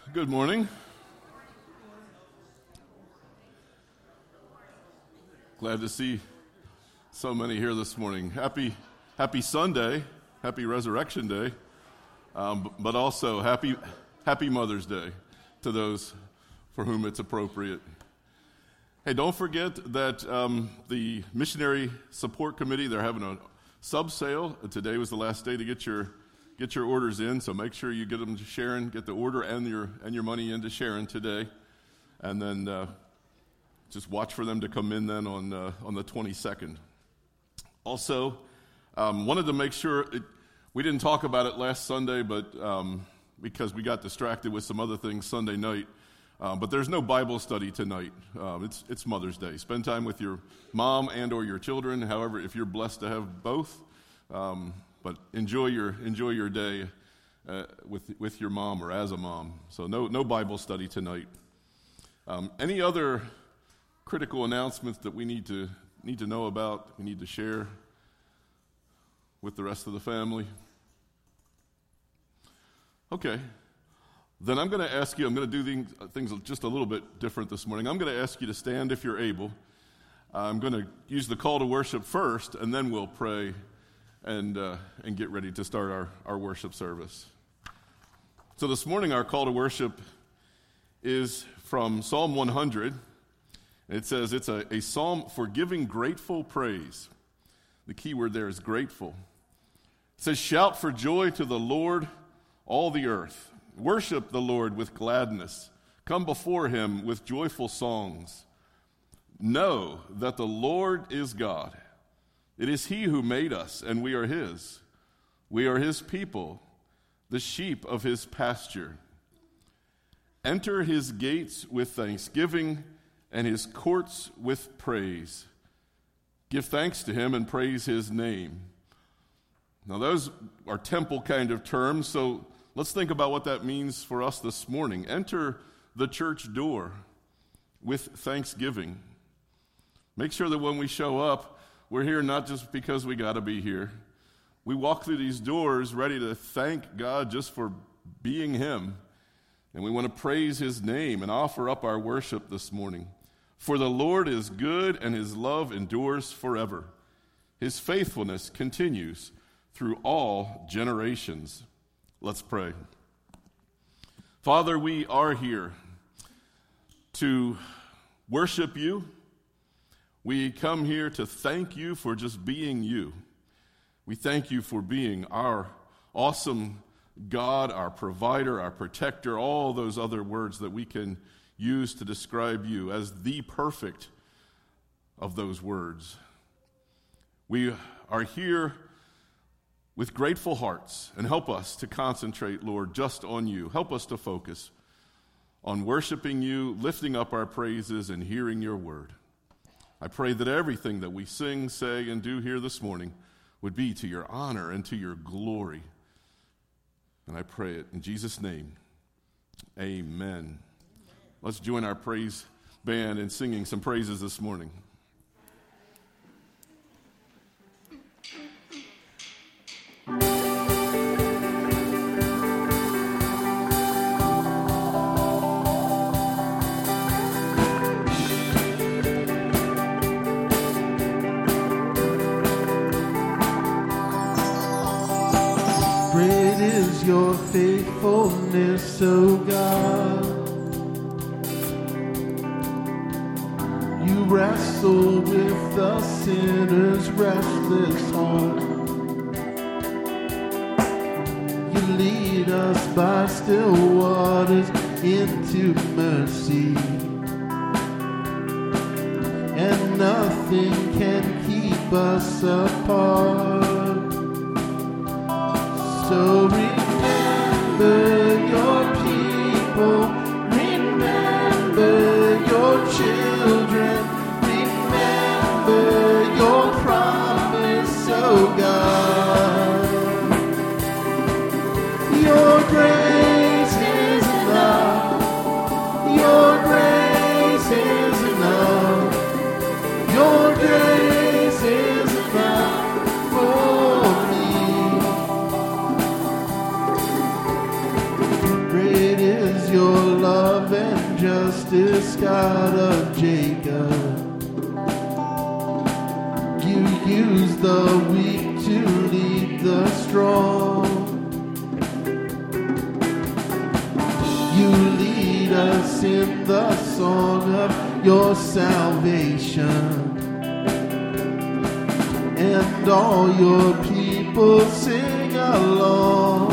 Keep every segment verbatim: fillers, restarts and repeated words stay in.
Good morning. Glad to see so many here this morning. Happy, happy Sunday, happy Resurrection Day, um, but also happy, happy Mother's Day to those for whom it's appropriate. Hey, don't forget that um, the Missionary Support Committee, they're having a sub sale. Today was the last day to get your Get your orders in, so make sure you get them to Sharon, get the order and your and your money into Sharon today, and then uh, just watch for them to come in then on uh, on the twenty-second. Also, um, wanted to make sure, it, we didn't talk about it last Sunday, but um, because we got distracted with some other things Sunday night, uh, but there's no Bible study tonight. Um, it's it's Mother's Day. Spend time with your mom and or your children, however, if you're blessed to have both. Um, But enjoy your enjoy your day uh, with with your mom or as a mom. So no no Bible study tonight. Um, any other critical announcements that we need to need to know about? We need to share with the rest of the family. Okay, then I'm going to ask you. I'm going to do things, things just a little bit different this morning. I'm going to ask you to stand if you're able. I'm going to use the call to worship first, and then we'll pray. And uh, and get ready to start our, our worship service. So this morning our call to worship is from Psalm one hundred. It says it's a, a psalm for giving grateful praise. The key word there is grateful. It says, "Shout for joy to the Lord, all the earth. Worship the Lord with gladness. Come before him with joyful songs. Know that the Lord is God. It is he who made us, and we are his. We are his people, the sheep of his pasture. Enter his gates with thanksgiving and his courts with praise. Give thanks to him and praise his name." Now those are temple kind of terms, so let's think about what that means for us this morning. Enter the church door with thanksgiving. Make sure that when we show up, we're here not just because we got to be here. We walk through these doors ready to thank God just for being him. And we want to praise his name and offer up our worship this morning. For the Lord is good and his love endures forever. His faithfulness continues through all generations. Let's pray. Father, we are here to worship you. We come here to thank you for just being you. We thank you for being our awesome God, our provider, our protector, all those other words that we can use to describe you as the perfect of those words. We are here with grateful hearts, and help us to concentrate, Lord, just on you. Help us to focus on worshiping you, lifting up our praises, and hearing your word. I pray that everything that we sing, say, and do here this morning would be to your honor and to your glory. And I pray it in Jesus' name. Amen. Let's join our praise band in singing some praises this morning. Your faithfulness, O God. You wrestle with the sinner's restless heart. You lead us by still waters into mercy, and nothing can keep us apart. So remember your people, remember your children, remember your promise, oh God. Your grace is enough, your grace is enough, your grace is enough for me. glorious God of Jacob. You use the weak to lead the strong. You lead us in the song of your salvation. And all your people sing along.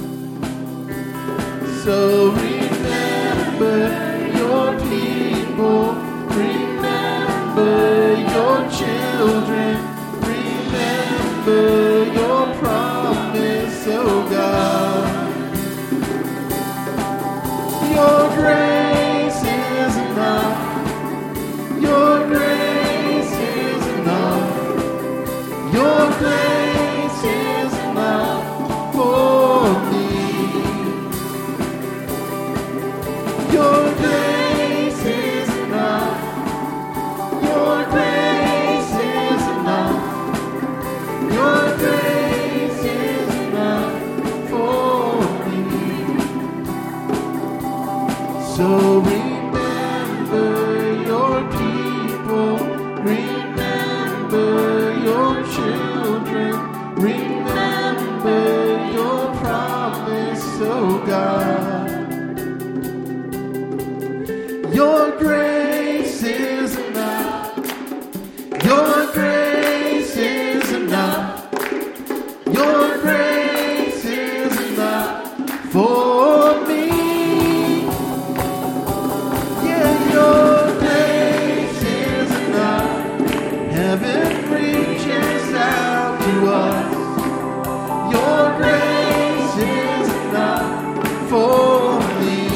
So remember your people, remember your children, remember your promise, oh God. Your grace is enough, your grace is enough. Your grace is enough for me. Your grace is enough. Your grace is enough. Your grace is enough for me. So remember your people. Remember your children, remember your promise, oh God. Your grace is enough. Your grace is enough. Your grace is enough for me. Yeah, your grace is enough. Heaven reaches out to us. Your grace is enough for me.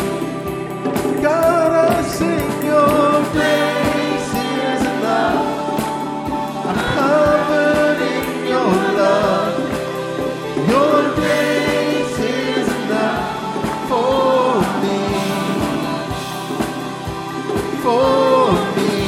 God, I sing your grace is enough. I'm covered in your love. Your grace is enough for me. For me.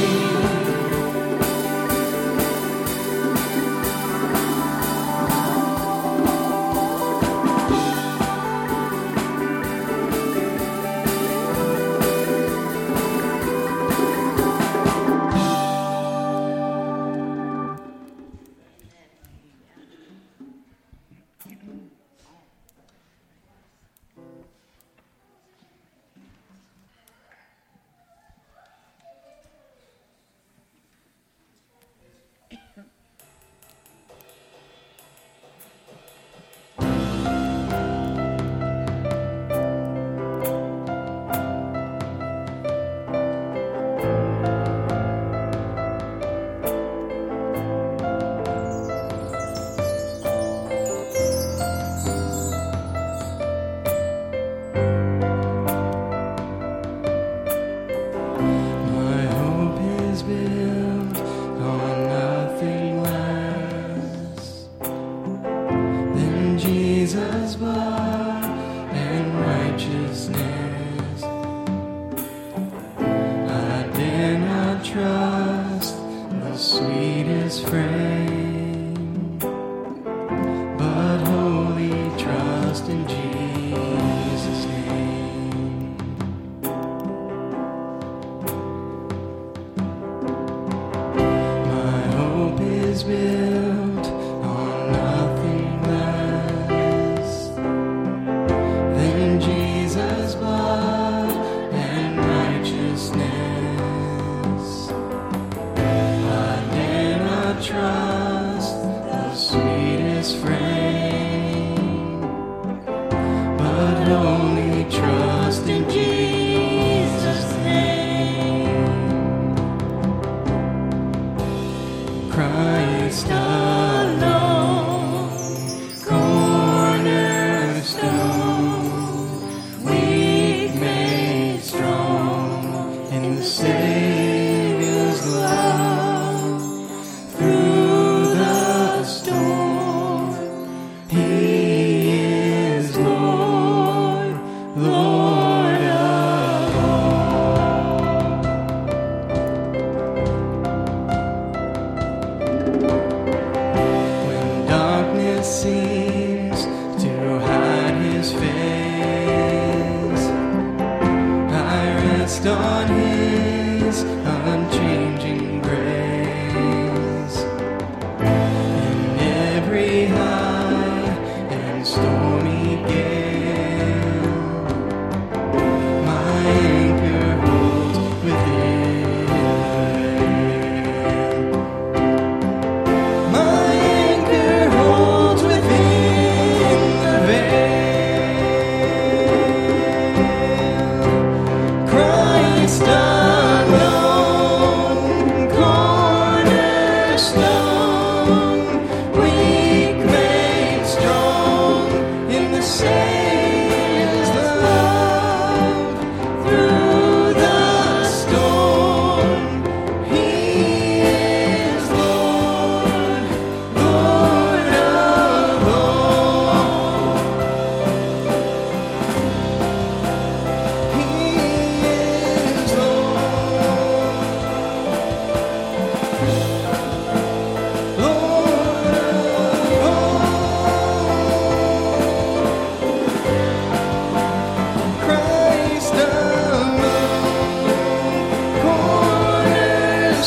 Christ.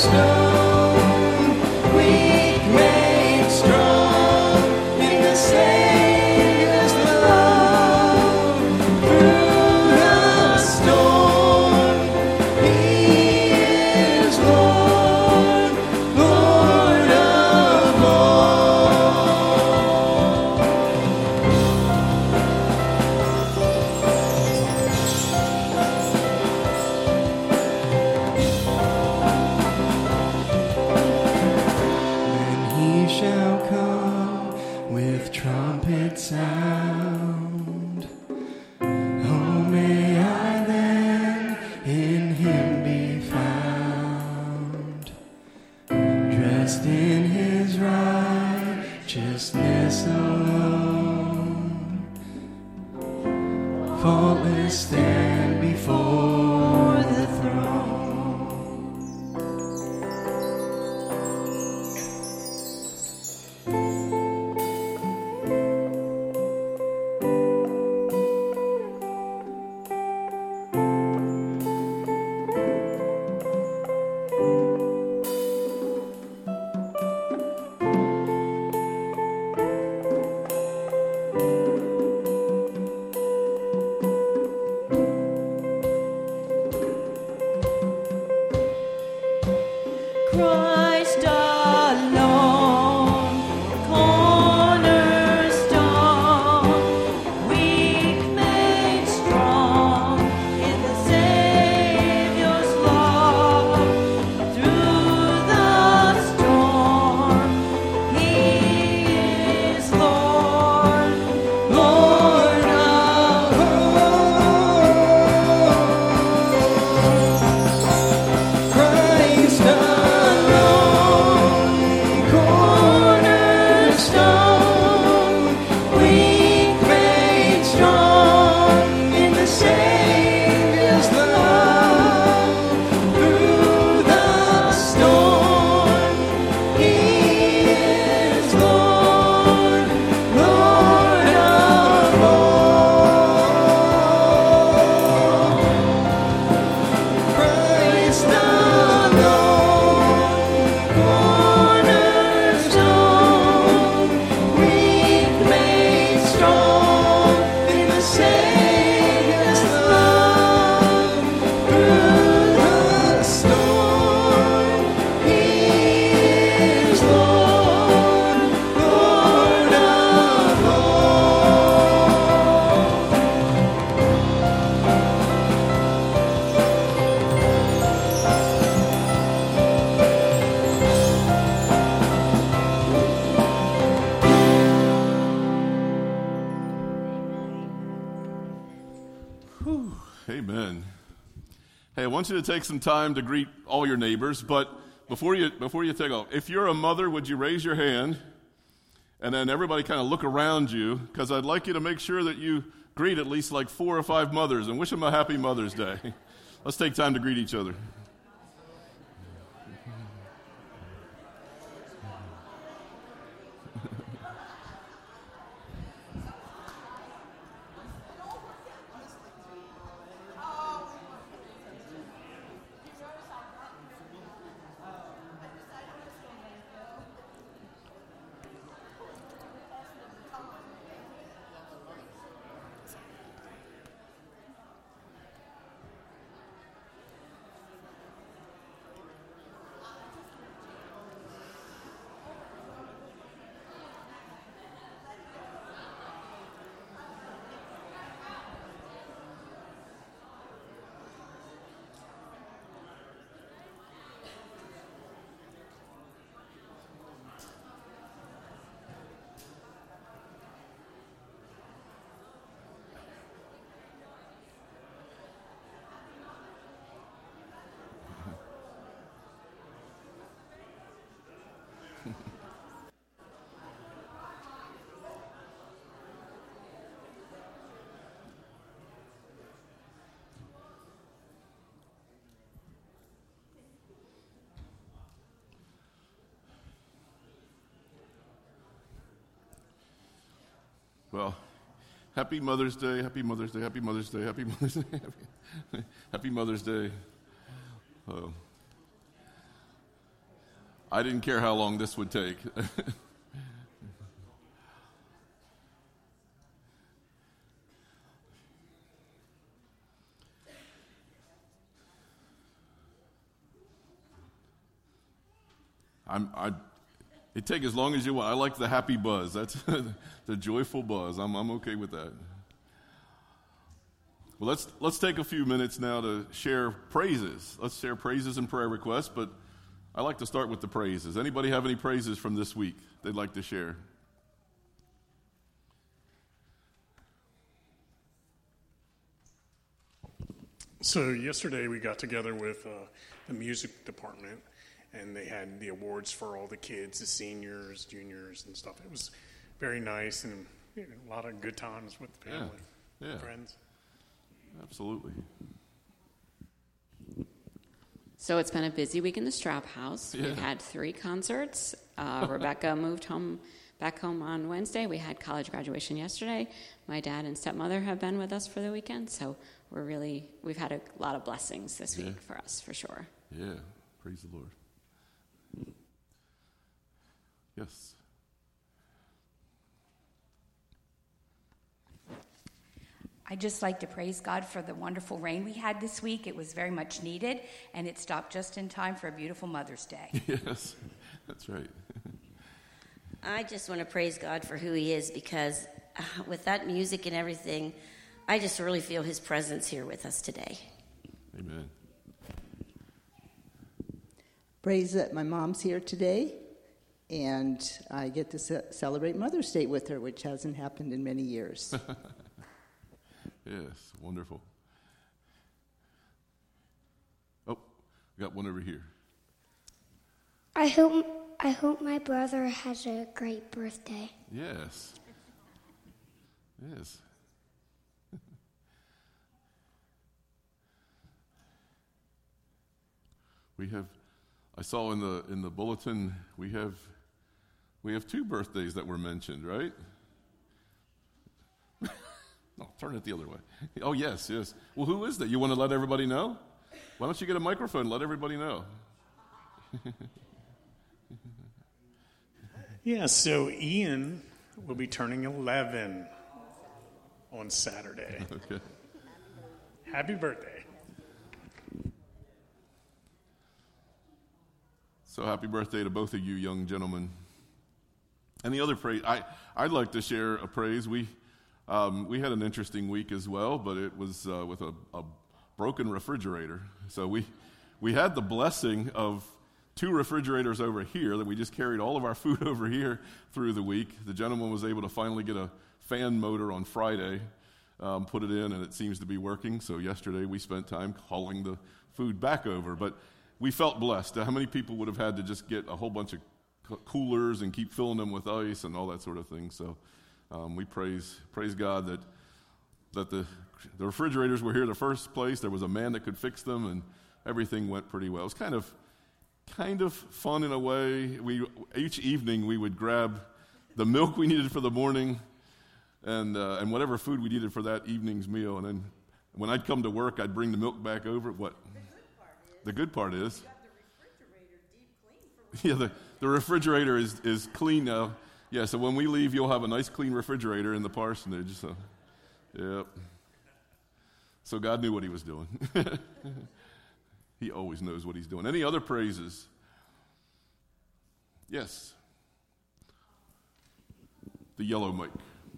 Amen. Hey, I want you to take some time to greet all your neighbors, but before you before you take off, if you're a mother, would you raise your hand? And then everybody kind of look around you, because I'd like you to make sure that you greet at least like four or five mothers and wish them a happy Mother's Day. Let's take time to greet each other. Well, happy Mother's Day, happy Mother's Day, happy Mother's Day, happy Mother's Day, happy, happy Mother's Day. Oh. I didn't care how long this would take. I'm, I, it take as long as you want. I like the happy buzz. That's the joyful buzz. I'm, I'm okay with that. Well, let's let's take a few minutes now to share praises. Let's share praises and prayer requests. But I like to start with the praises. Anybody have any praises from this week they'd like to share? So yesterday we got together with uh, the music department, and they had the awards for all the kids, the seniors, juniors, and stuff. It was very nice, and you know, a lot of good times with the family, yeah, yeah. friends. Absolutely. So it's been a busy week in the Straub House. Yeah. We've had three concerts. Uh, Rebecca moved home back home on Wednesday. We had college graduation yesterday. My dad and stepmother have been with us for the weekend, so we're really we've had a lot of blessings this week yeah. for us, for sure. Yeah, praise the Lord. Yes. I'd just like to praise God for the wonderful rain we had this week. It was very much needed, and it stopped just in time for a beautiful Mother's Day. Yes, that's right. I just want to praise God for who he is, because uh, with that music and everything, I just really feel his presence here with us today. Amen. Praise that my mom's here today, and I get to ce- celebrate Mother's Day with her, which hasn't happened in many years. Yes, wonderful. Oh, we got one over here. I hope I hope my brother has a great birthday. Yes. Yes. We have, I saw in the in the bulletin, we have we have two birthdays that were mentioned, right? No, turn it the other way. Oh, yes, yes. Well, who is that? You want to let everybody know? Why don't you get a microphone and let everybody know? Yeah, so Ian will be turning eleven on Saturday. Okay. Happy birthday. So happy birthday to both of you young gentlemen. And the other praise, I, I'd like to share a praise. We um, we had an interesting week as well, but it was uh, with a, a broken refrigerator. So we we had the blessing of two refrigerators over here that we just carried all of our food over here through the week. The gentleman was able to finally get a fan motor on Friday, um, put it in, and it seems to be working. So yesterday we spent time hauling the food back over. But we felt blessed. How many people would have had to just get a whole bunch of coolers and keep filling them with ice and all that sort of thing? So um, we praise praise God that that the the refrigerators were here in the first place. There was a man that could fix them, and everything went pretty well. It was kind of kind of fun in a way. We each evening we would grab the milk we needed for the morning and uh, and whatever food we needed for that evening's meal, and then when I'd come to work, I'd bring the milk back over. What? The good part is, the good part is yeah, the, the refrigerator is, is clean now. Yeah, so when we leave, you'll have a nice clean refrigerator in the parsonage. So, yep. So God knew what he was doing. He always knows what he's doing. Any other praises? Yes. The yellow mic.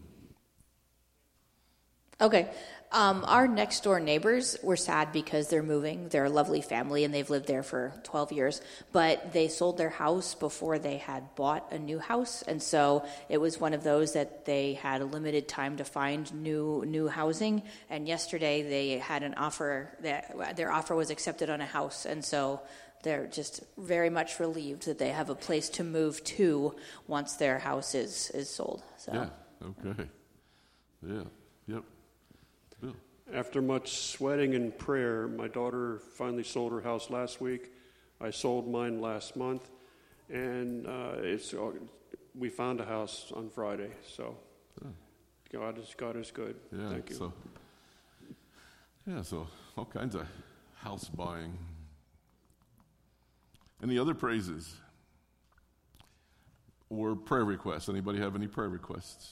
Okay. Um, our next door neighbors were sad because they're moving. They're a lovely family, and they've lived there for twelve years. But they sold their house before they had bought a new house, and so it was one of those that they had a limited time to find new new housing. And yesterday they had an offer that their offer was accepted on a house, and so they're just very much relieved that they have a place to move to once their house is is sold. So. Yeah. Okay. Yeah. Yep. Bill. After much sweating and prayer, my daughter finally sold her house last week. I sold mine last month, and uh, it's uh, we found a house on Friday. So Yeah. God is God is good. Yeah. Thank you. So, yeah. So all kinds of house buying. Any other praises? or prayer requests. Anybody have any prayer requests?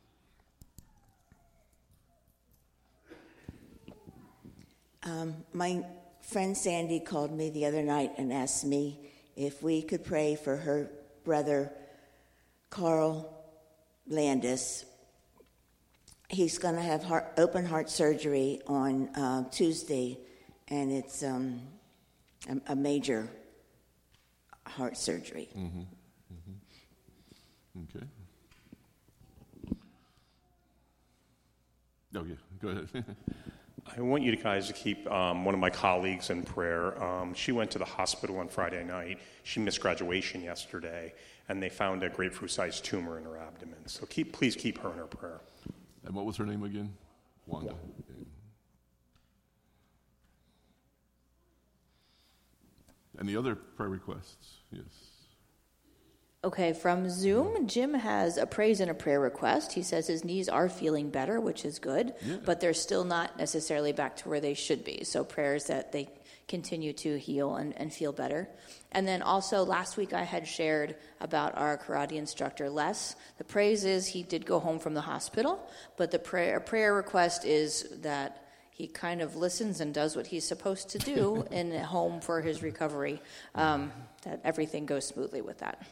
Um, my friend Sandy called me the other night and asked me if we could pray for her brother, Carl Landis. He's going to have heart, open heart surgery on uh, Tuesday, and it's um, a, a major heart surgery. Mm-hmm. Mm-hmm. Okay. Oh, yeah, go ahead. I want you guys to keep um, one of my colleagues in prayer. Um, she went to the hospital on Friday night. She missed graduation yesterday, and they found a grapefruit-sized tumor in her abdomen. So keep, please keep her in her prayer. And what was her name again? Wanda. Yeah. Any other prayer requests? Yes. Okay, from Zoom, Jim has a praise and a prayer request. He says his knees are feeling better, which is good, yeah. but they're still not necessarily back to where they should be. So prayers that they continue to heal and, and feel better. And then also last week I had shared about our karate instructor, Les. The praise is he did go home from the hospital, but the prayer, prayer request is that he kind of listens and does what he's supposed to do in home for his recovery, um, that everything goes smoothly with that.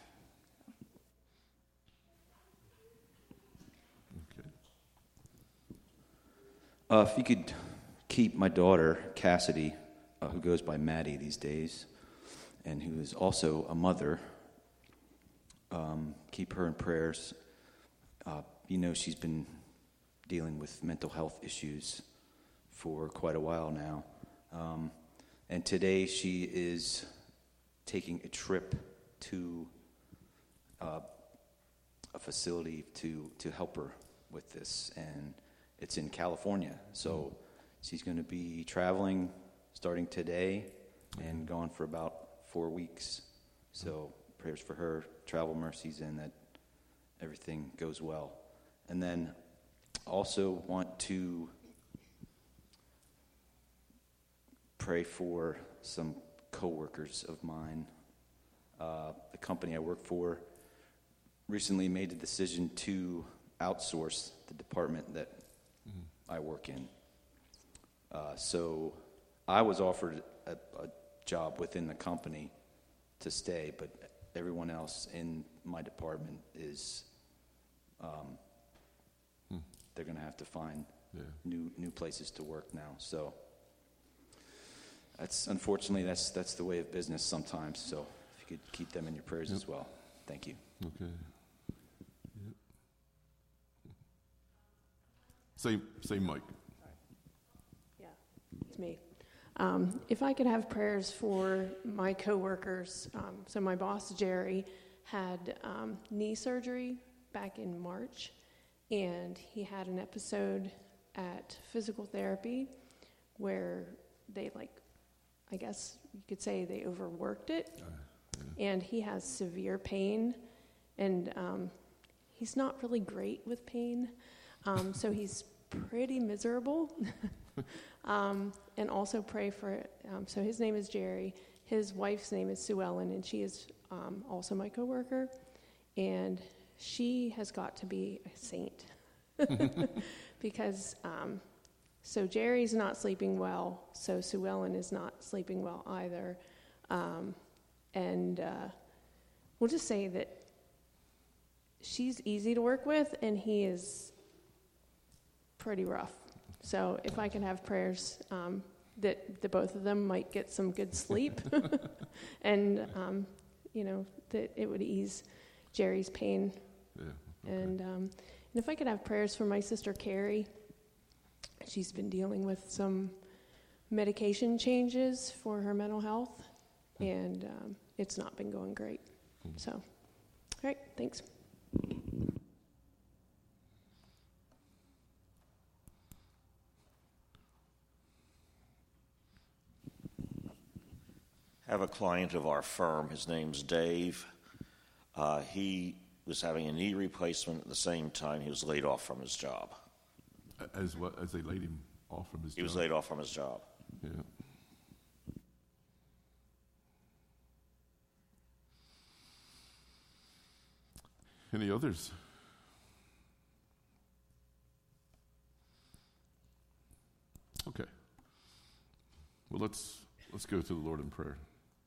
Uh, if you could keep my daughter, Cassidy, uh, who goes by Maddie these days, and who is also a mother, um, keep her in prayers. Uh, you know, she's been dealing with mental health issues for quite a while now. Um, and today she is taking a trip to uh, a facility to, to help her with this, and it's in California, so she's going to be traveling starting today and gone for about four weeks. So prayers for her, travel mercies, and that everything goes well. And then also want to pray for some coworkers of mine. Uh, the company I work for recently made the decision to outsource the department that I work in. Uh, so I was offered a, a job within the company to stay, but everyone else in my department is, um, hmm. they're going to have to find yeah. new new places to work now. So that's unfortunately that's that's the way of business sometimes. So if you could keep them in your prayers yep. as well. Thank you. Okay. Same, same mic. Yeah, it's me. Um, if I could have prayers for my coworkers. Um, so my boss, Jerry, had um, knee surgery back in March, and he had an episode at physical therapy where they, like, I guess you could say they overworked it, uh, yeah. and he has severe pain, and um, he's not really great with pain. Um, so he's pretty miserable. um, and also pray for, um, so his name is Jerry. His wife's name is Sue Ellen, and she is um, also my coworker. And she has got to be a saint. Because, um, so Jerry's not sleeping well, so Sue Ellen is not sleeping well either. Um, and uh, we'll just say that she's easy to work with, and he is pretty rough. So if I can have prayers um, that the both of them might get some good sleep, and um, you know that it would ease Jerry's pain, yeah, okay. and um, and if I could have prayers for my sister Carrie, she's been dealing with some medication changes for her mental health, and um, it's not been going great. So, all right, thanks. I have a client of our firm. His name's Dave. Uh, he was having a knee replacement at the same time he was laid off from his job. As what? As they laid him off from his he job? He was laid off from his job. Yeah. Any others? Okay. Well, let's let's go to the Lord in prayer.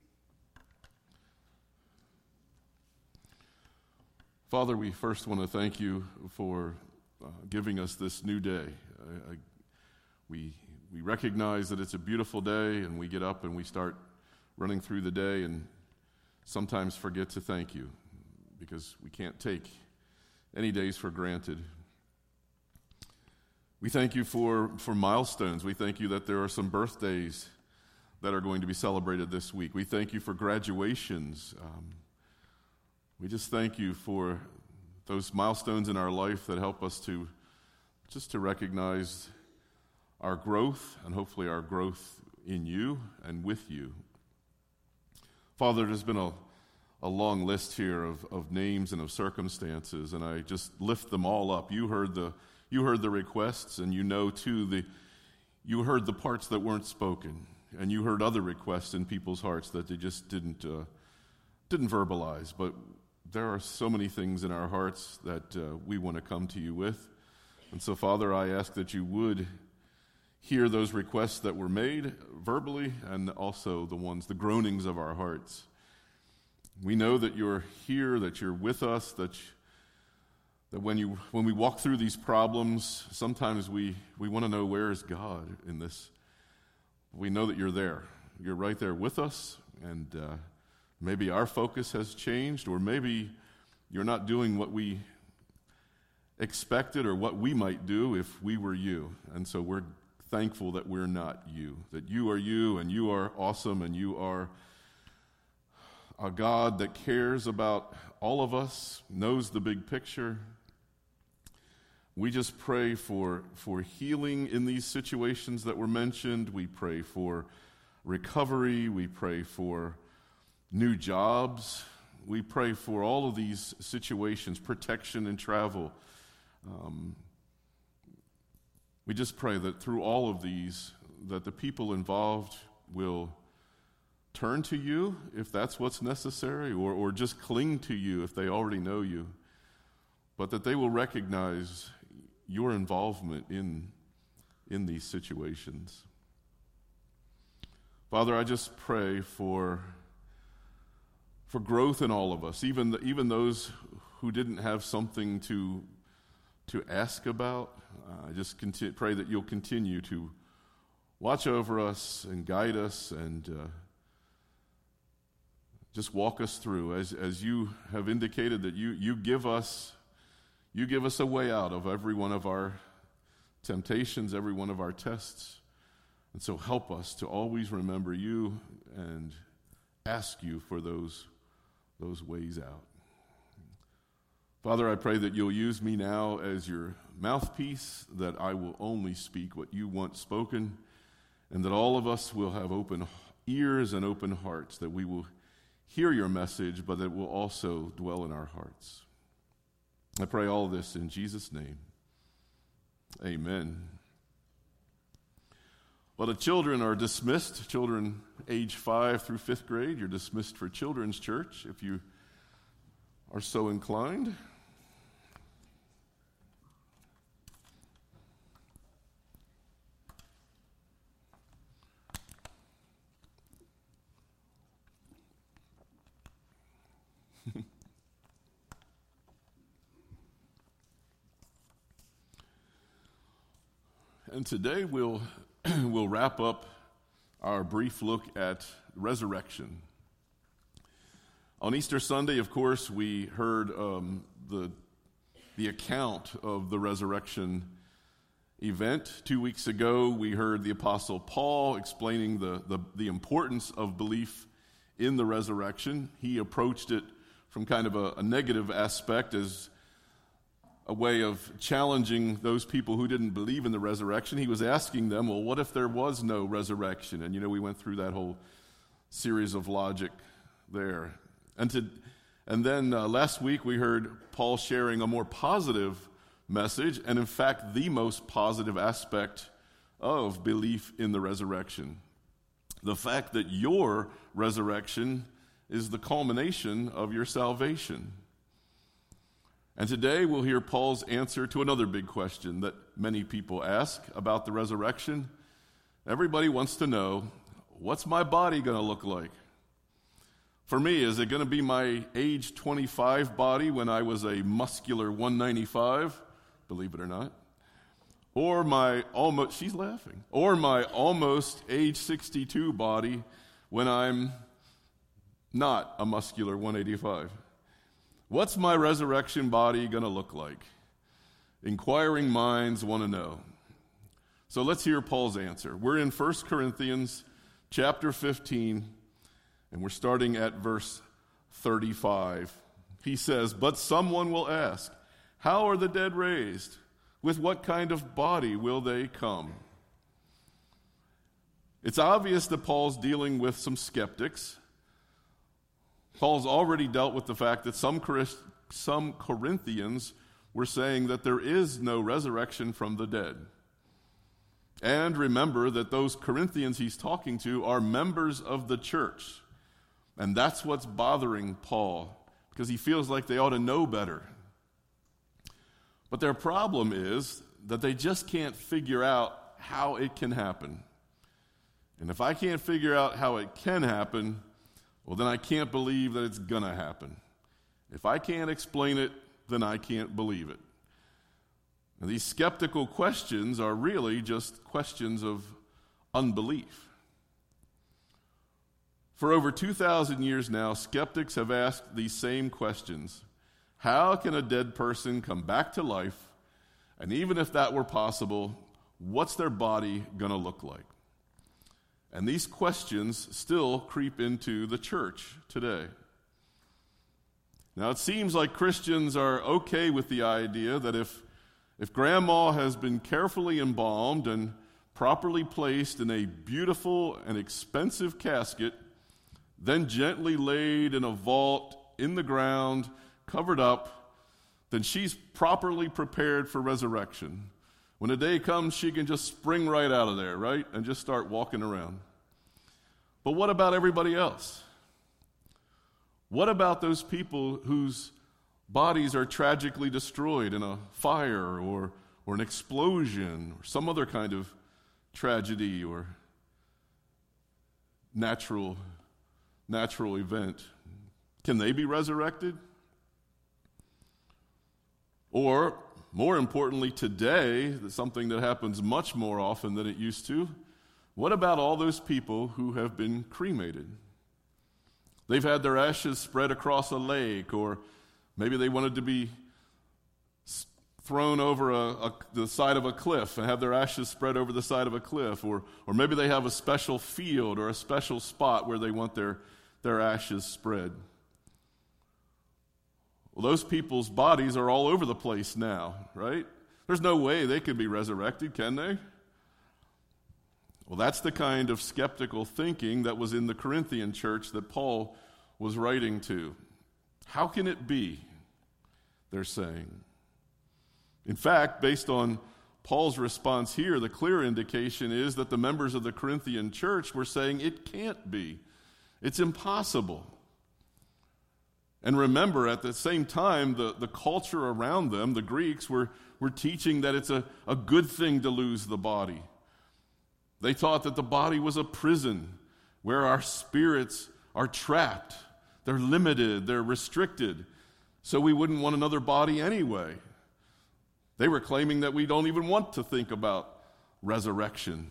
Father, we first want to thank you for uh, giving us this new day. I, I, we we recognize that it's a beautiful day, and we get up and we start running through the day and sometimes forget to thank you because we can't take any days for granted. We thank you for, for milestones. We thank you that there are some birthdays that are going to be celebrated this week. We thank you for graduations. Um, we just thank you for those milestones in our life that help us to just to recognize our growth and hopefully our growth in you and with you. Father, there's been a, a long list here of, of names and of circumstances, and I just lift them all up. You heard the You heard the requests, and you know, too, the you heard the parts that weren't spoken, and you heard other requests in people's hearts that they just didn't uh, didn't verbalize. But there are so many things in our hearts that uh, we want to come to you with. And so, Father, I ask that you would hear those requests that were made verbally and also the ones, the groanings of our hearts. We know that you're here, that you're with us, that you, That when you when we walk through these problems, sometimes we, we want to know, where is God in this? We know that you're there. You're right there with us, and uh, maybe our focus has changed, or maybe you're not doing what we expected or what we might do if we were you. And so we're thankful that we're not you, that you are you, and you are awesome, and you are a God that cares about all of us, knows the big picture. We just pray for, for healing in these situations that were mentioned. We pray for recovery. We pray for new jobs. We pray for all of these situations, protection in travel. Um, we just pray that through all of these, that the people involved will turn to you if that's what's necessary, or, or just cling to you if they already know you, but that they will recognize your involvement in, in these situations. Father, I just pray for, for growth in all of us, even, the, even those who didn't have something to, to ask about. Uh, I just conti- pray that you'll continue to watch over us and guide us and uh, just walk us through, as as you have indicated that you you give us you give us a way out of every one of our temptations, every one of our tests. And so help us to always remember you and ask you for those those ways out. Father, I pray that you'll use me now as your mouthpiece, that I will only speak what you want spoken, and that all of us will have open ears and open hearts, that we will hear your message, but that it will also dwell in our hearts. I pray all of this in Jesus' name. Amen. Well, the children are dismissed. Children age five through fifth grade, you're dismissed for Children's Church if you are so inclined. And today we'll we'll wrap up our brief look at resurrection. On Easter Sunday, of course, we heard um, the the account of the resurrection event. Two weeks ago, we heard the Apostle Paul explaining the, the, the importance of belief in the resurrection. He approached it from kind of a, a negative aspect, as a way of challenging those people who didn't believe in the resurrection. He was asking them, well, what if there was no resurrection? And, you know, we went through that whole series of logic there. And to, and then uh, last week we heard Paul sharing a more positive message, and in fact, the most positive aspect of belief in the resurrection. The fact that your resurrection is the culmination of your salvation. And today we'll hear Paul's answer to another big question that many people ask about the resurrection. Everybody wants to know, what's my body going to look like? For me, is it going to be my age twenty-five body when I was a muscular one ninety-five, believe it or not? Or my almost, she's laughing, or my almost age sixty-two body when I'm not a muscular one eighty-five? What's my resurrection body going to look like? Inquiring minds want to know. So let's hear Paul's answer. We're in First Corinthians chapter fifteen, and we're starting at verse thirty-five. He says, "But someone will ask, how are the dead raised? With what kind of body will they come?" It's obvious that Paul's dealing with some skeptics. Paul's already dealt with the fact that some some Corinthians were saying that there is no resurrection from the dead. And remember that those Corinthians he's talking to are members of the church. And that's what's bothering Paul, because he feels like they ought to know better. But their problem is that they just can't figure out how it can happen. And if I can't figure out how it can happen, well, then I can't believe that it's going to happen. If I can't explain it, then I can't believe it. Now, these skeptical questions are really just questions of unbelief. For over two thousand years now, skeptics have asked these same questions. How can a dead person come back to life? And even if that were possible, what's their body going to look like? And these questions still creep into the church today. Now, it seems like Christians are okay with the idea that if, if grandma has been carefully embalmed and properly placed in a beautiful and expensive casket, then gently laid in a vault in the ground, covered up, then she's properly prepared for resurrection. When the day comes, she can just spring right out of there, right? And just start walking around. But what about everybody else? What about those people whose bodies are tragically destroyed in a fire or, or an explosion or some other kind of tragedy or natural, natural event? Can they be resurrected? Or, more importantly, today, something that happens much more often than it used to, what about all those people who have been cremated? They've had their ashes spread across a lake, or maybe they wanted to be thrown over a, a, the side of a cliff and have their ashes spread over the side of a cliff, or, or maybe they have a special field or a special spot where they want their, their ashes spread. Well, those people's bodies are all over the place now, right? There's no way they could be resurrected, can they? Well, that's the kind of skeptical thinking that was in the Corinthian church that Paul was writing to. How can it be? They're saying. In fact, based on Paul's response here, the clear indication is that the members of the Corinthian church were saying it can't be. It's impossible. And remember, at the same time, the, the culture around them, the Greeks, were, were teaching that it's a, a good thing to lose the body. They taught that the body was a prison where our spirits are trapped. They're limited, they're restricted, so we wouldn't want another body anyway. They were claiming that we don't even want to think about resurrection.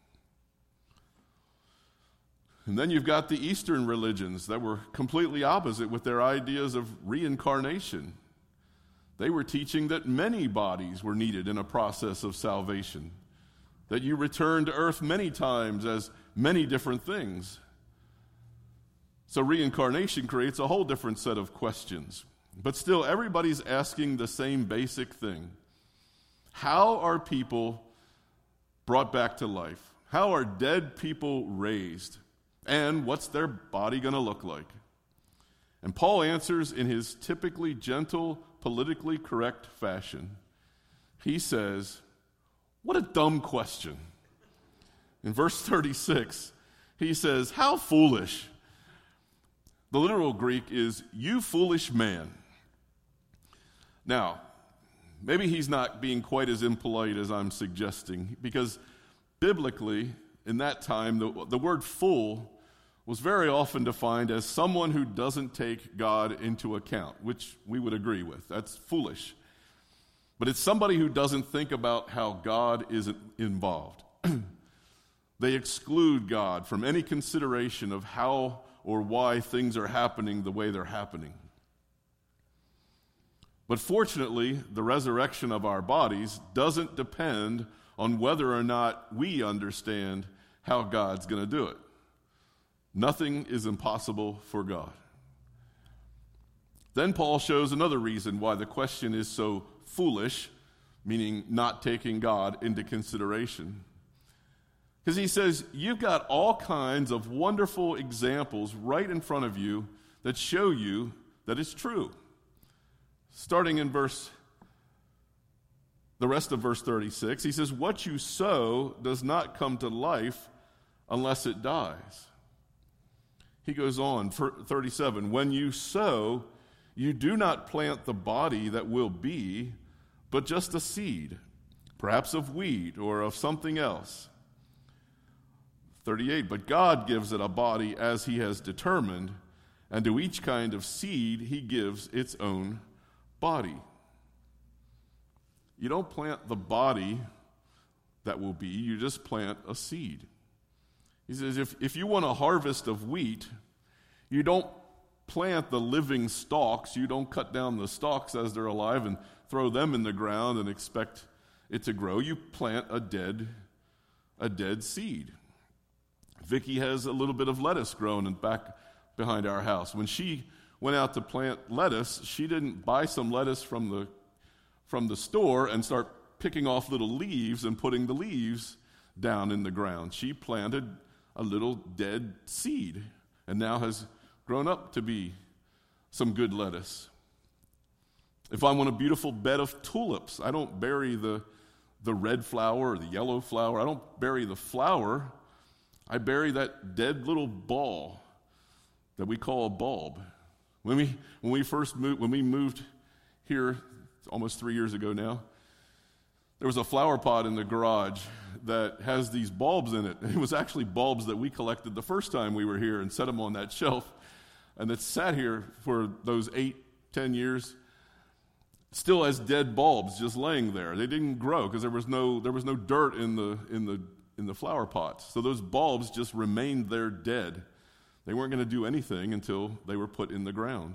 And then you've got the Eastern religions that were completely opposite with their ideas of reincarnation. They were teaching that many bodies were needed in a process of salvation, that you return to earth many times as many different things. So reincarnation creates a whole different set of questions. But still, everybody's asking the same basic thing. How are people brought back to life? How are dead people raised? And what's their body going to look like? And Paul answers in his typically gentle, politically correct fashion. He says, what a dumb question. In verse thirty-six, he says, how foolish. The literal Greek is, you foolish man. Now, maybe he's not being quite as impolite as I'm suggesting, because biblically, in that time, the, the word fool was very often defined as someone who doesn't take God into account, which we would agree with. That's foolish. But it's somebody who doesn't think about how God is involved. They exclude God from any consideration of how or why things are happening the way they're happening. But fortunately, the resurrection of our bodies doesn't depend on whether or not we understand how God's going to do it. Nothing is impossible for God. Then Paul shows another reason why the question is so foolish, meaning not taking God into consideration. Because he says, you've got all kinds of wonderful examples right in front of you that show you that it's true. Starting in verse, the rest of verse thirty-six, he says, what you sow does not come to life unless it dies. He goes on, for thirty-seven, when you sow, you do not plant the body that will be, but just a seed, perhaps of wheat or of something else. thirty-eight, but God gives it a body as he has determined, and to each kind of seed he gives its own body. You don't plant the body that will be, you just plant a seed. He says, if, if you want a harvest of wheat, you don't plant the living stalks, you don't cut down the stalks as they're alive and throw them in the ground and expect it to grow. You plant a dead, a dead seed. Vicki has a little bit of lettuce growing in back behind our house. When she went out to plant lettuce, she didn't buy some lettuce from the from the store and start picking off little leaves and putting the leaves down in the ground. She planted a little dead seed and now has grown up to be some good lettuce. If I want a beautiful bed of tulips, I don't bury the, the red flower or the yellow flower. I don't bury the flower. I bury that dead little ball that we call a bulb. When we when we first moved when we moved here almost three years ago now, there was a flower pot in the garage that has these bulbs in it. It was actually bulbs that we collected the first time we were here and set them on that shelf, and it sat here for those eight, ten years, still as dead bulbs just laying there. They didn't grow because there was no there was no dirt in the in the in the flower pots. So those bulbs just remained there dead. They weren't going to do anything until they were put in the ground.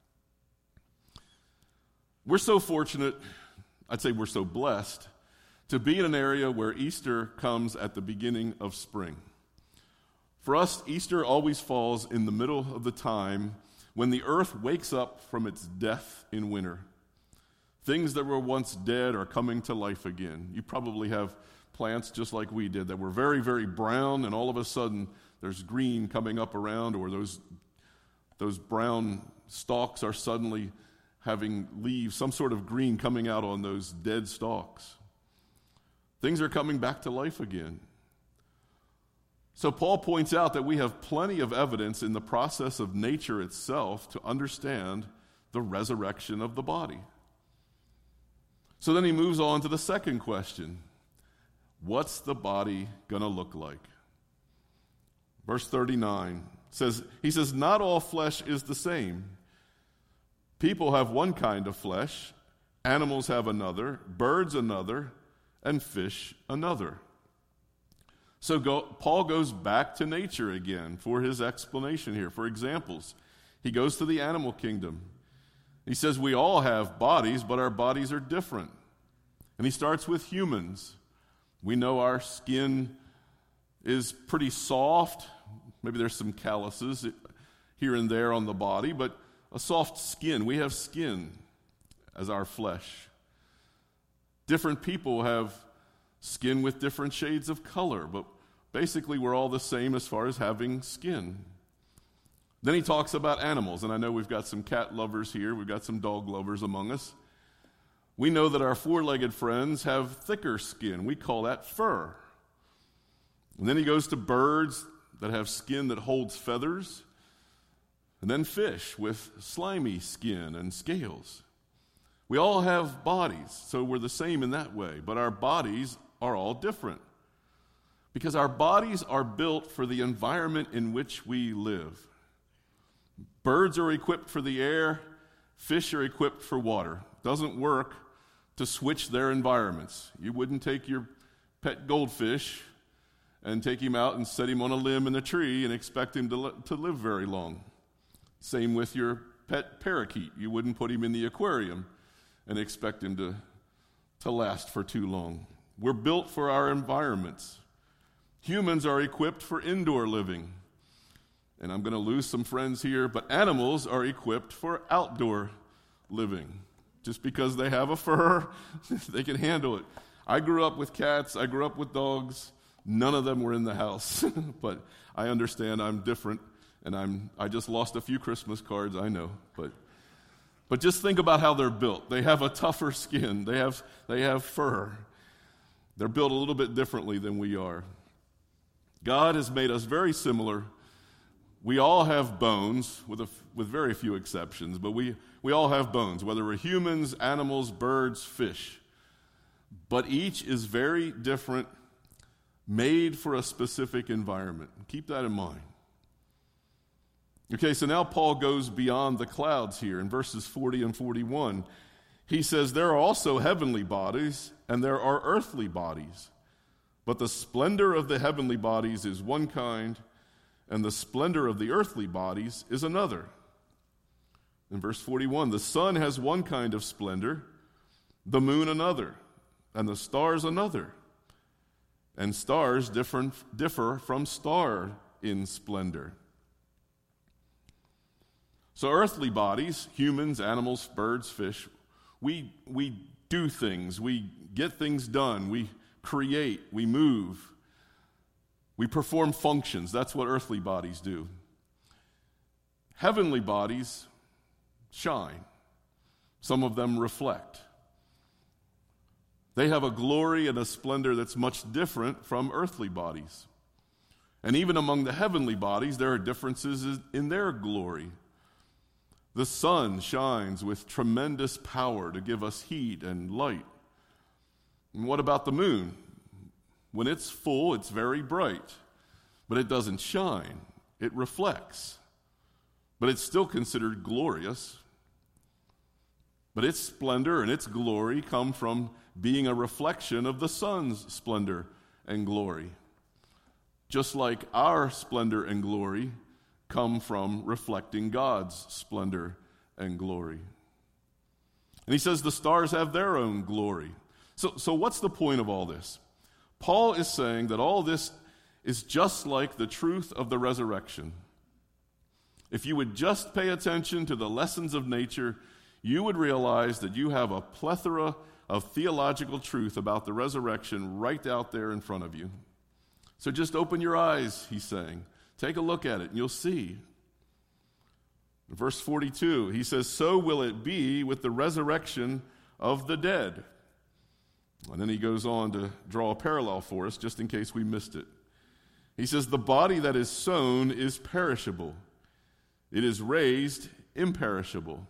We're so fortunate, I'd say we're so blessed, to be in an area where Easter comes at the beginning of spring. For us, Easter always falls in the middle of the time when the earth wakes up from its death in winter. Things that were once dead are coming to life again. You probably have plants just like we did that were very, very brown, and all of a sudden there's green coming up around, or those those brown stalks are suddenly having leaves, some sort of green coming out on those dead stalks. Things are coming back to life again. So Paul points out that we have plenty of evidence in the process of nature itself to understand the resurrection of the body. So then he moves on to the second question. What's the body going to look like? Verse thirty-nine says, he says, not all flesh is the same. People have one kind of flesh, animals have another, birds another, and fish another. So go, Paul goes back to nature again for his explanation here, for examples. He goes to the animal kingdom. He says we all have bodies, but our bodies are different. And he starts with humans. We know our skin is pretty soft. Maybe there's some calluses here and there on the body, but a soft skin. We have skin as our flesh. Different people have skin with different shades of color, but basically we're all the same as far as having skin. Then he talks about animals, and I know we've got some cat lovers here. We've got some dog lovers among us. We know that our four-legged friends have thicker skin. We call that fur. And then he goes to birds that have skin that holds feathers, and then fish with slimy skin and scales. We all have bodies, so we're the same in that way, but our bodies are all different because our bodies are built for the environment in which we live. Birds are equipped for the air, fish are equipped for water. It doesn't work to switch their environments. You wouldn't take your pet goldfish and take him out and set him on a limb in a tree and expect him to, li- to live very long. Same with your pet parakeet. You wouldn't put him in the aquarium and expect him to, to last for too long. We're built for our environments. Humans are equipped for indoor living. And I'm going to lose some friends here, but animals are equipped for outdoor living. Just because they have a fur, they can handle it. I grew up with cats. I grew up with dogs. None of them were in the house. But I understand I'm different, and I'm, I just lost a few Christmas cards, I know. But but just think about how they're built. They have a tougher skin. They have, they have fur. They're built a little bit differently than we are. God has made us very similar. We all have bones, with a, with very few exceptions, but we, we all have bones, whether we're humans, animals, birds, fish. But each is very different, made for a specific environment. Keep that in mind. Okay, so now Paul goes beyond the clouds here in verses forty and forty-one. He says, there are also heavenly bodies, and there are earthly bodies. But the splendor of the heavenly bodies is one kind, and the splendor of the earthly bodies is another. In verse forty-one, the sun has one kind of splendor, the moon another, and the stars another. And stars differ, differ from star in splendor. So earthly bodies, humans, animals, birds, fish, we, we do things, we get things done, we create, we move. We perform functions. That's what earthly bodies do. Heavenly bodies shine. Some of them reflect. They have a glory and a splendor that's much different from earthly bodies. And even among the heavenly bodies, there are differences in their glory. The sun shines with tremendous power to give us heat and light. And what about the moon? When it's full, it's very bright, but it doesn't shine. It reflects, but it's still considered glorious. But its splendor and its glory come from being a reflection of the sun's splendor and glory, just like our splendor and glory come from reflecting God's splendor and glory. And he says the stars have their own glory. So, so what's the point of all this? Paul is saying that all this is just like the truth of the resurrection. If you would just pay attention to the lessons of nature, you would realize that you have a plethora of theological truth about the resurrection right out there in front of you. So just open your eyes, he's saying. Take a look at it, and you'll see. In verse forty-two, he says, so will it be with the resurrection of the dead. And then he goes on to draw a parallel for us, just in case we missed it. He says, the body that is sown is perishable. It is raised imperishable.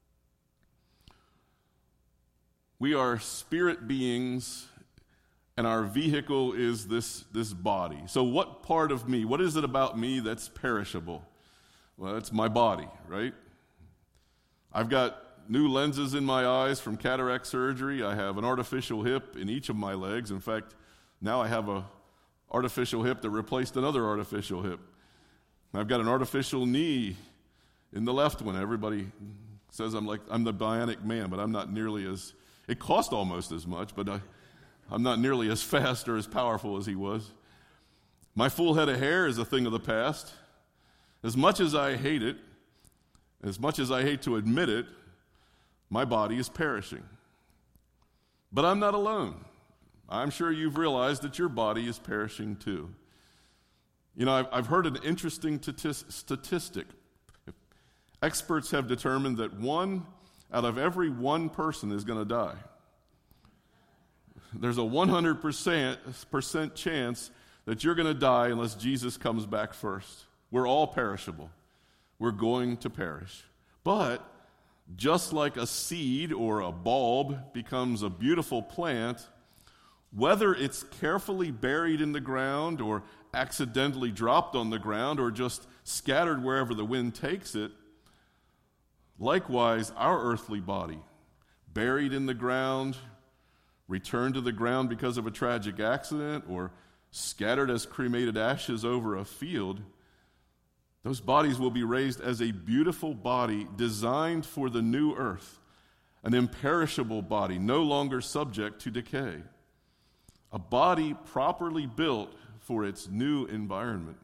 We are spirit beings, and our vehicle is this, this body. So what part of me, what is it about me that's perishable? Well, it's my body, right? I've got new lenses in my eyes from cataract surgery. I have an artificial hip in each of my legs. In fact, now I have a artificial hip that replaced another artificial hip. I've got an artificial knee in the left one. Everybody says I'm like I'm the bionic man, but I'm not nearly as, it cost almost as much, but I, I'm not nearly as fast or as powerful as he was. My full head of hair is a thing of the past. As much as I hate it, as much as I hate to admit it, my body is perishing. But I'm not alone. I'm sure you've realized that your body is perishing too. You know, I've, I've heard an interesting statistic. Experts have determined that one out of every one person is going to die. There's a one hundred percent chance that you're going to die unless Jesus comes back first. We're all perishable. We're going to perish. But Just like a seed or a bulb becomes a beautiful plant, whether it's carefully buried in the ground or accidentally dropped on the ground or just scattered wherever the wind takes it, likewise, our earthly body, buried in the ground, returned to the ground because of a tragic accident, or scattered as cremated ashes over a field, those bodies will be raised as a beautiful body designed for the new earth, an imperishable body, no longer subject to decay, a body properly built for its new environment.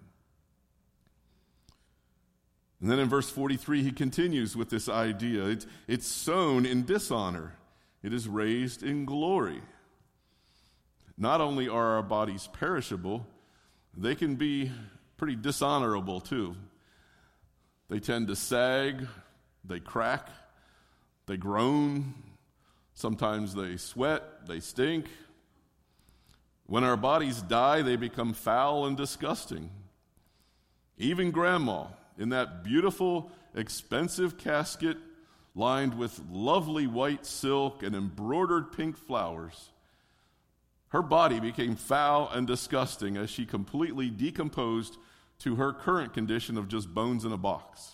And then in verse forty-three, he continues with this idea. It's, it's sown in dishonor. It is raised in glory. Not only are our bodies perishable, they can be pretty dishonorable too. They tend to sag, they crack, they groan, sometimes they sweat, they stink. When our bodies die, they become foul and disgusting. Even Grandma, in that beautiful, expensive casket lined with lovely white silk and embroidered pink flowers, her body became foul and disgusting as she completely decomposed to her current condition of just bones in a box.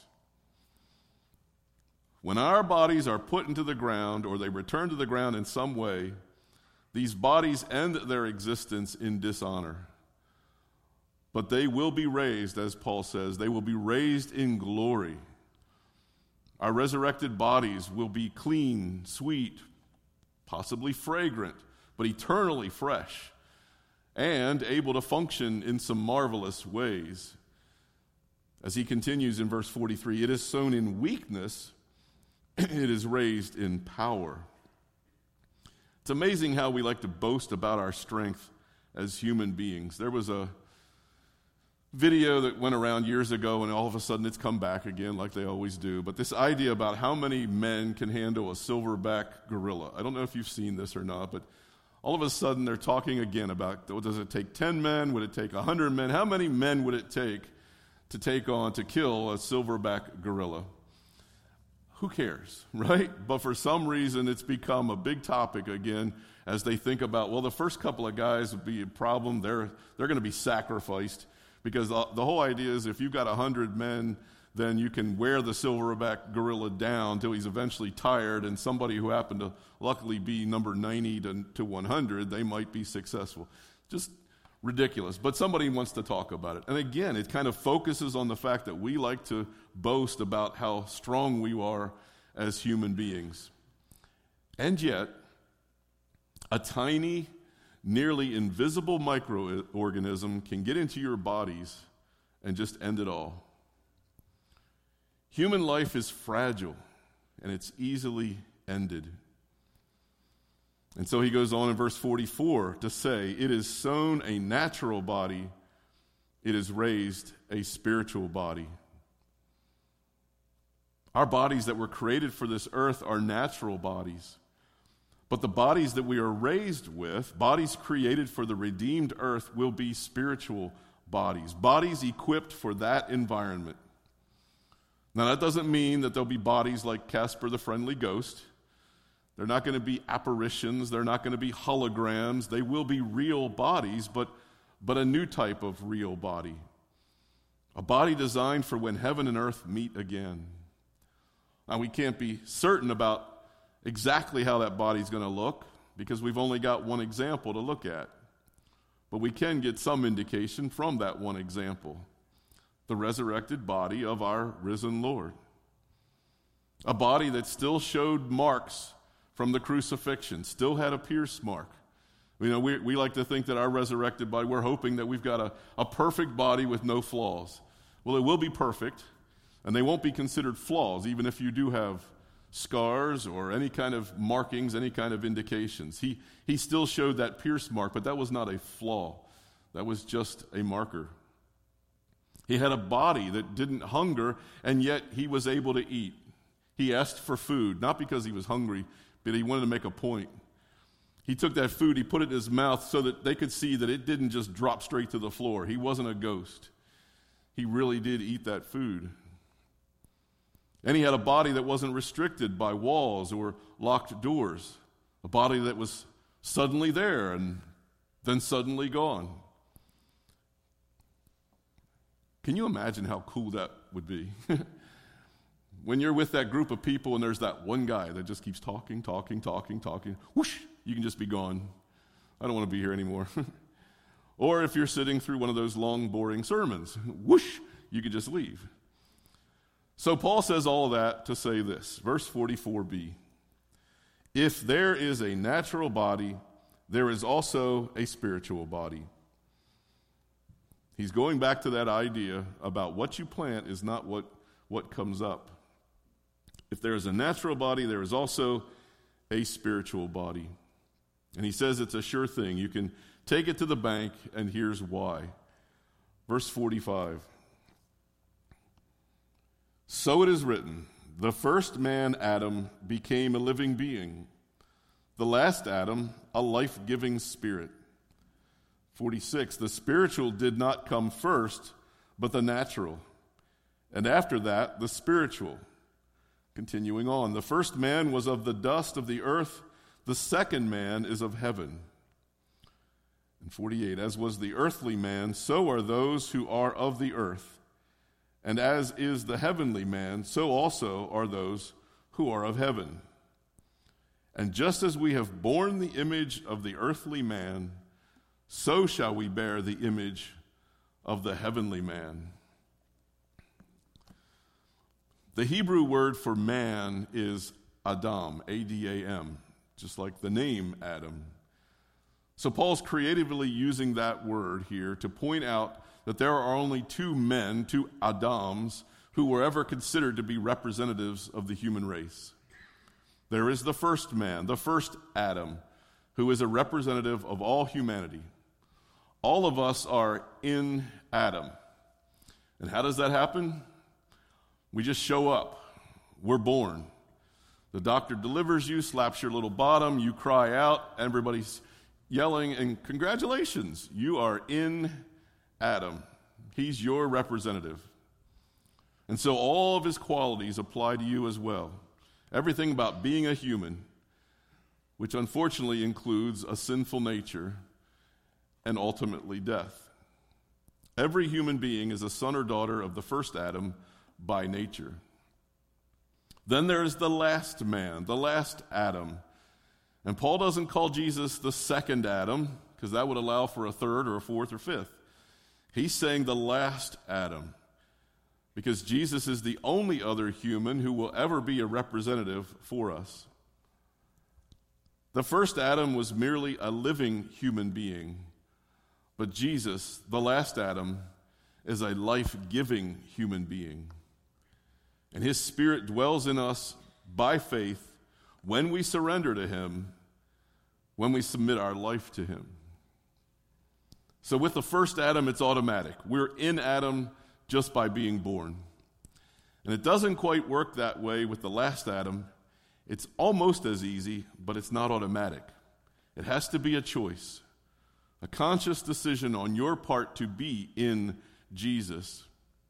When our bodies are put into the ground or they return to the ground in some way, these bodies end their existence in dishonor. But they will be raised, as Paul says, they will be raised in glory. Our resurrected bodies will be clean, sweet, possibly fragrant, but eternally fresh, and able to function in some marvelous ways. As he continues in verse forty-three, it is sown in weakness, it is raised in power. It's amazing how we like to boast about our strength as human beings. There was a video that went around years ago, and all of a sudden it's come back again like they always do. But this idea about how many men can handle a silverback gorilla. I don't know if you've seen this or not, but all of a sudden they're talking again about, does it take ten men? Would it take one hundred men? How many men would it take to take on, to kill a silverback gorilla? Who cares, right? But for some reason, it's become a big topic again as they think about, well, the first couple of guys would be a problem. They're, they're going to be sacrificed because the, the whole idea is if you've got one hundred men, then you can wear the silverback gorilla down until he's eventually tired, and somebody who happened to luckily be number ninety to, to one hundred, they might be successful. Just ridiculous. But somebody wants to talk about it. And again, it kind of focuses on the fact that we like to boast about how strong we are as human beings. And yet, a tiny, nearly invisible microorganism can get into your bodies and just end it all. Human life is fragile, and it's easily ended. And so he goes on in verse forty-four to say, it is sown a natural body, it is raised a spiritual body. Our bodies that were created for this earth are natural bodies. But the bodies that we are raised with, bodies created for the redeemed earth, will be spiritual bodies, bodies equipped for that environment. Now, that doesn't mean that there'll be bodies like Casper the Friendly Ghost. They're not going to be apparitions. They're not going to be holograms. They will be real bodies, but, but a new type of real body. A body designed for when heaven and earth meet again. Now, we can't be certain about exactly how that body's going to look because we've only got one example to look at. But we can get some indication from that one example. The resurrected body of our risen Lord. A body that still showed marks from the crucifixion, still had a pierce mark. You know, we, we like to think that our resurrected body, we're hoping that we've got a, a perfect body with no flaws. Well, it will be perfect, and they won't be considered flaws, even if you do have scars or any kind of markings, any kind of indications. He, he still showed that pierce mark, but that was not a flaw. That was just a marker. He had a body that didn't hunger, and yet he was able to eat. He asked for food, not because he was hungry, but he wanted to make a point. He took that food, he put it in his mouth so that they could see that it didn't just drop straight to the floor. He wasn't a ghost. He really did eat that food. And he had a body that wasn't restricted by walls or locked doors, a body that was suddenly there and then suddenly gone. Can you imagine how cool that would be? When you're with that group of people and there's that one guy that just keeps talking, talking, talking, talking, whoosh, you can just be gone. I don't want to be here anymore. Or if you're sitting through one of those long, boring sermons, whoosh, you could just leave. So Paul says all that to say this, verse forty-four b. If there is a natural body, there is also a spiritual body. He's going back to that idea about what you plant is not what, what comes up. If there is a natural body, there is also a spiritual body. And he says it's a sure thing. You can take it to the bank, and here's why. Verse forty-five. So it is written, the first man, Adam, became a living being. The last Adam, a life-giving spirit. forty-six. The spiritual did not come first, but the natural. And after that, the spiritual. Continuing on, the first man was of the dust of the earth. The second man is of heaven. And forty-eight. As was the earthly man, so are those who are of the earth. And as is the heavenly man, so also are those who are of heaven. And just as we have borne the image of the earthly man, so shall we bear the image of the heavenly man. The Hebrew word for man is Adam, A D A M, just like the name Adam. So Paul's creatively using that word here to point out that there are only two men, two Adams, who were ever considered to be representatives of the human race. There is the first man, the first Adam, who is a representative of all humanity. All of us are in Adam. And how does that happen? We just show up. We're born. The doctor delivers you, slaps your little bottom, you cry out, everybody's yelling, and congratulations, you are in Adam. He's your representative. And so all of his qualities apply to you as well. Everything about being a human, which unfortunately includes a sinful nature and ultimately death. Every human being is a son or daughter of the first Adam by nature. Then there is the last man, the last Adam. And Paul doesn't call Jesus the second Adam, because that would allow for a third or a fourth or fifth. He's saying the last Adam, because Jesus is the only other human who will ever be a representative for us. The first Adam was merely a living human being, but Jesus, the last Adam, is a life-giving human being. And his Spirit dwells in us by faith when we surrender to him, when we submit our life to him. So with the first Adam, it's automatic. We're in Adam just by being born. And it doesn't quite work that way with the last Adam. It's almost as easy, but it's not automatic. It has to be a choice, a conscious decision on your part to be in Jesus.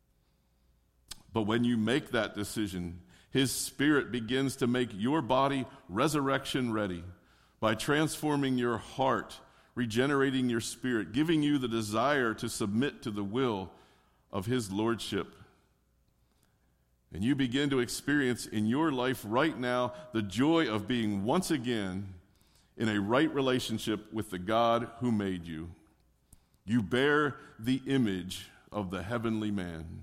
But when you make that decision, his Spirit begins to make your body resurrection ready by transforming your heart, regenerating your spirit, giving you the desire to submit to the will of his lordship. And you begin to experience in your life right now the joy of being once again in a right relationship with the God who made you. You bear the image of the heavenly man.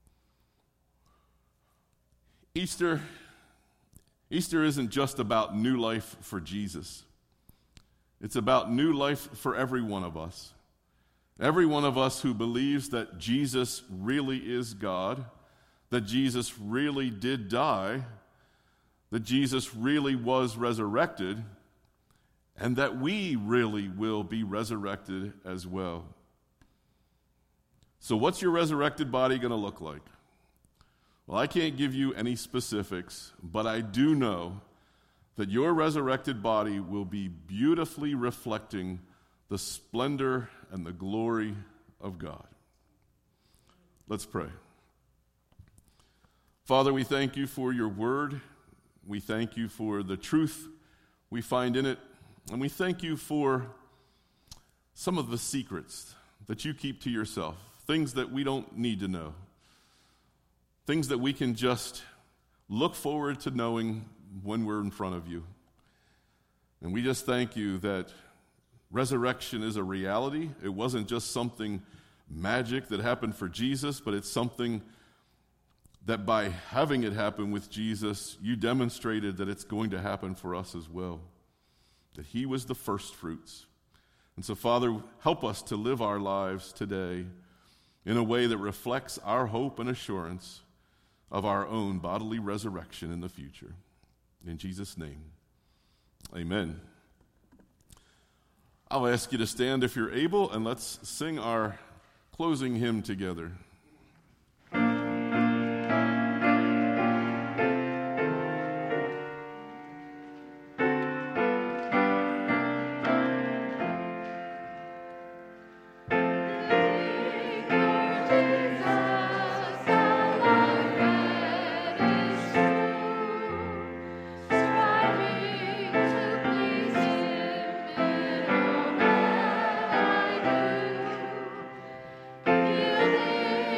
Easter, Easter isn't just about new life for Jesus. It's about new life for every one of us. Every one of us who believes that Jesus really is God, that Jesus really did die, that Jesus really was resurrected, and that we really will be resurrected as well. So what's your resurrected body going to look like? Well, I can't give you any specifics, but I do know that your resurrected body will be beautifully reflecting the splendor and the glory of God. Let's pray. Father, we thank you for your word. We thank you for the truth we find in it. And we thank you for some of the secrets that you keep to yourself, things that we don't need to know, things that we can just look forward to knowing when we're in front of you. And we just thank you that resurrection is a reality. It wasn't just something magic that happened for Jesus, but it's something that by having it happen with Jesus, you demonstrated that it's going to happen for us as well, that he was the first fruits. And so, Father, help us to live our lives today in a way that reflects our hope and assurance of our own bodily resurrection in the future. In Jesus' name, amen. I'll ask you to stand if you're able, and let's sing our closing hymn together. There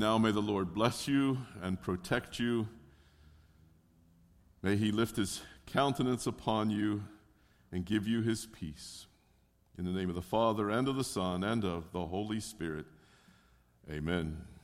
now may the Lord bless you and protect you. May he lift his countenance upon you and give you his peace. In the name of the Father, and of the Son, and of the Holy Spirit. Amen.